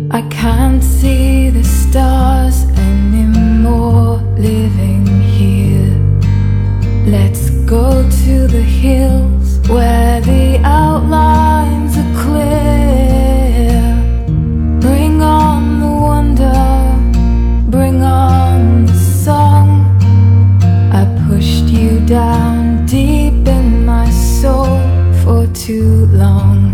I can't see the stars anymore living here. Let's go to the hills where the outlines are clear. Bring on the wonder, bring on the song. I pushed you down deep in my soul for too long.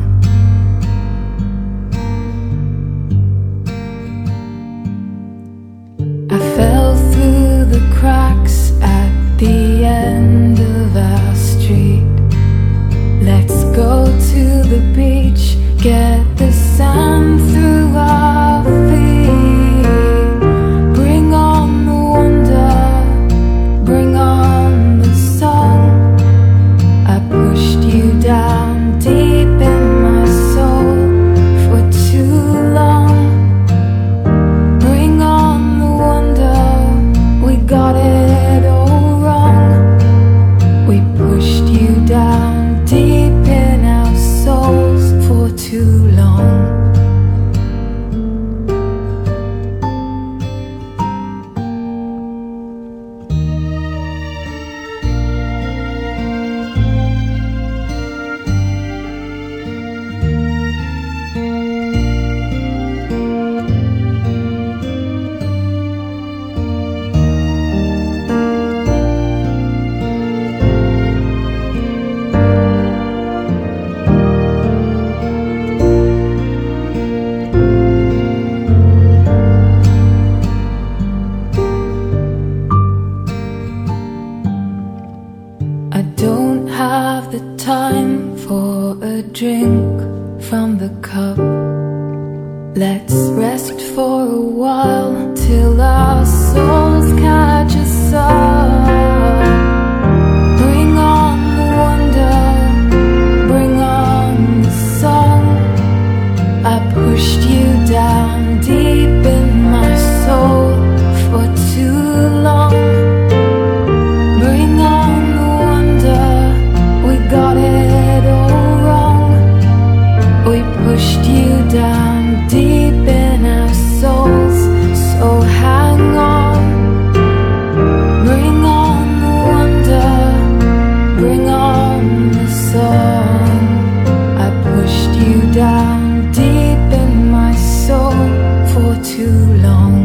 I fell through the cracks at the end of our street. Let's go to the beach, get the sand through our feet. Bring on the wonder, bring on the song. I pushed you down deep in my soul for too long. Bring on the wonder, we got it all wrong. We pushed you down deep in our souls for too long. I don't have the time for a drink from the cup. Let's rest for a while till our souls catch us up. Bring on the wonder, bring on the song. I pushed you down deep in my soul for too long. Bring on the wonder, we got it all wrong. We pushed you down deep in our souls, so hang on. Bring on the wonder, bring on the song. I pushed you down deep in my soul for too long.